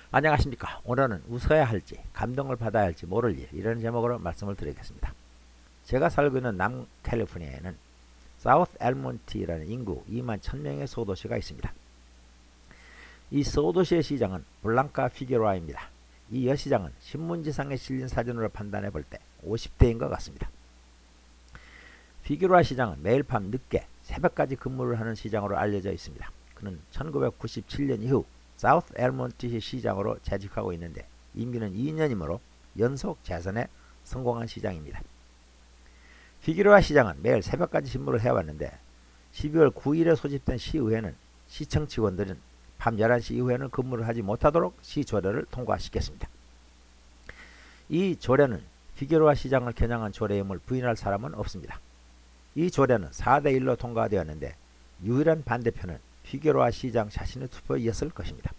안녕하십니까. 오늘은 웃어야 할지 감동을 받아야 할지 모를 일, 이런 제목으로 말씀을 드리겠습니다. 제가 살고 있는 남캘리포니아에는 사우스 엘몬티라는 인구 2만 1000명의 소도시가 있습니다. 이 소도시의 시장은 블랑카 피게로아입니다. 이 여시장은 신문지상에 실린 사진으로 판단해 볼 때 50대인 것 같습니다. 피게로아 시장은 매일 밤 늦게 새벽까지 근무를 하는 시장으로 알려져 있습니다. 그는 1997년 이후 사우스 엘몬티 시장으로 재직하고 있는데 임기는 2년이므로 연속 재선에 성공한 시장입니다. 피게로아 시장은 매일 새벽까지 근무를 해왔는데 12월 9일에 소집된 시의회는 시청 직원들은 밤 11시 이후에는 근무를 하지 못하도록 시조례를 통과시켰습니다. 이 조례는 피게로아 시장을 겨냥한 조례임을 부인할 사람은 없습니다. 이 조례는 4대1로 통과되었는데 유일한 반대표는 피게로아 시장 자신의 투표였을 것입니다.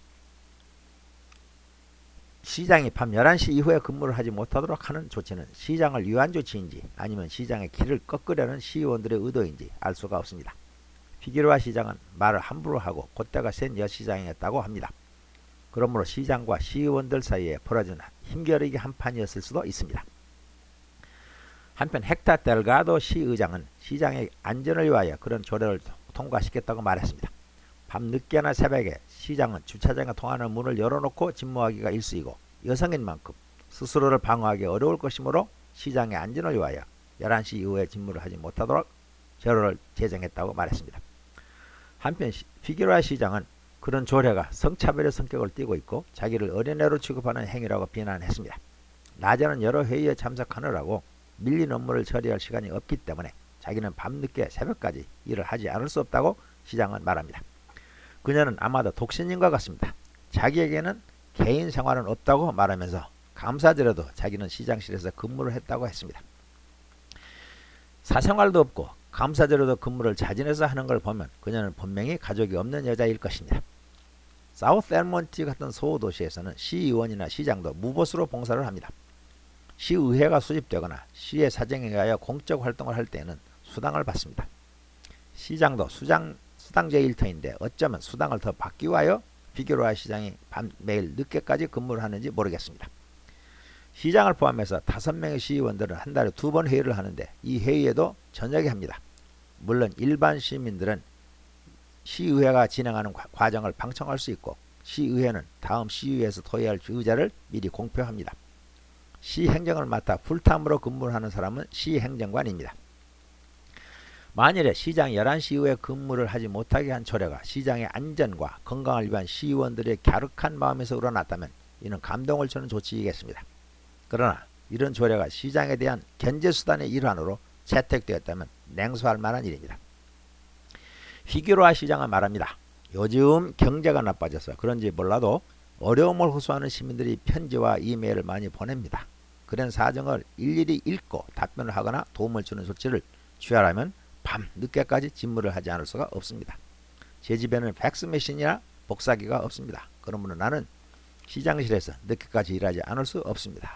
시장이 밤 11시 이후에 근무를 하지 못하도록 하는 조치는 시장을 위한 조치인지 아니면 시장의 길을 꺾으려는 시의원들의 의도인지 알 수가 없습니다. 피게로아 시장은 말을 함부로 하고 콧대가 센 여시장이었다고 합니다. 그러므로 시장과 시의원들 사이에 벌어진 힘겨루기 한판이었을 수도 있습니다. 한편 헥타 델가도 시의장은 시장의 안전을 위하여 그런 조례를 통과시켰다고 말했습니다. 밤늦게나 새벽에 시장은 주차장에 통하는 문을 열어놓고 집무하기가 일쑤이고 여성인 만큼 스스로를 방어하기 어려울 것이므로 시장의 안전을 위하여 11시 이후에 집무를 하지 못하도록 조례를 제정했다고 말했습니다. 한편 피게로아 시장은 그런 조례가 성차별의 성격을 띠고 있고 자기를 어린애로 취급하는 행위라고 비난했습니다. 낮에는 여러 회의에 참석하느라고 밀린 업무를 처리할 시간이 없기 때문에 자기는 밤늦게 새벽까지 일을 하지 않을 수 없다고 시장은 말합니다. 그녀는 아마도 독신인 것 같습니다. 자기에게는 개인 생활은 없다고 말하면서 감사드려도 자기는 시장실에서 근무를 했다고 했습니다. 사생활도 없고 감사드려도 근무를 자진해서 하는 걸 보면 그녀는 분명히 가족이 없는 여자일 것입니다. 사우스 엘몬티 같은 소도시에서는 시의원이나 시장도 무보수로 봉사를 합니다. 시의회가 수집되거나 시의 사정에 의하여 공적 활동을 할 때에는 수당을 받습니다. 시장도 수당제 일터인데 어쩌면 수당을 더 받기 위하여 피게로아 시장이 매일 늦게까지 근무를 하는지 모르겠습니다. 시장을 포함해서 5명의 시의원들은 한 달에 2번 회의를 하는데 이 회의에도 저녁에 합니다. 물론 일반 시민들은 시의회가 진행하는 과정을 방청할 수 있고 시의회는 다음 시의회에서 토의할 의자를 미리 공표합니다. 시행정을 맡아 풀타임으로 근무를 하는 사람은 시행정관입니다. 만일에 시장이 11시 이후에 근무를 하지 못하게 한 조례가 시장의 안전과 건강을 위한 시의원들의 갸륵한 마음에서 우러났다면 이는 감동을 주는 조치이겠습니다. 그러나 이런 조례가 시장에 대한 견제수단의 일환으로 채택되었다면 냉소할 만한 일입니다. 피게로아 시장은 말합니다. 요즘 경제가 나빠져서 그런지 몰라도 어려움을 호소하는 시민들이 편지와 이메일을 많이 보냅니다. 그런 사정을 일일이 읽고 답변을 하거나 도움을 주는 조치를 취하려면 밤 늦게까지 집무를 하지 않을 수가 없습니다. 제 집에는 팩스머신이나 복사기가 없습니다. 그러므로 나는 시장실에서 늦게까지 일하지 않을 수 없습니다.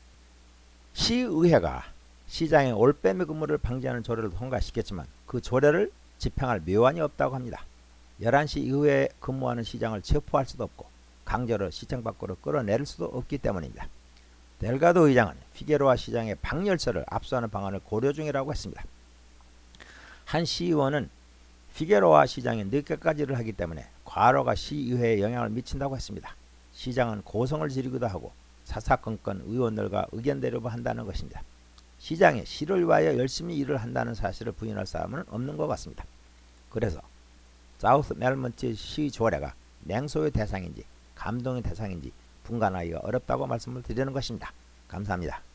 시의회가 시장의 올빼미 근무를 방지하는 조례를 통과시켰지만 그 조례를 집행할 묘안이 없다고 합니다. 11시 이후에 근무하는 시장을 체포할 수도 없고 강제로 시청 밖으로 끌어내릴 수도 없기 때문입니다. 델가도 의장은 피게로아 시장의 방열쇠를 압수하는 방안을 고려 중이라고 했습니다. 한 시의원은 피게로아 시장이 늦게까지 일을 하기 때문에 과로가 시의회에 영향을 미친다고 했습니다. 시장은 고성을 지르기도 하고 사사건건 의원들과 의견 대립을 한다는 것입니다. 시장이 시를 위하여 열심히 일을 한다는 사실을 부인할 사람은 없는 것 같습니다. 그래서 사우스 엘몬티 시 조례가 냉소의 대상인지 감동의 대상인지 분간하기가 어렵다고 말씀을 드리는 것입니다. 감사합니다.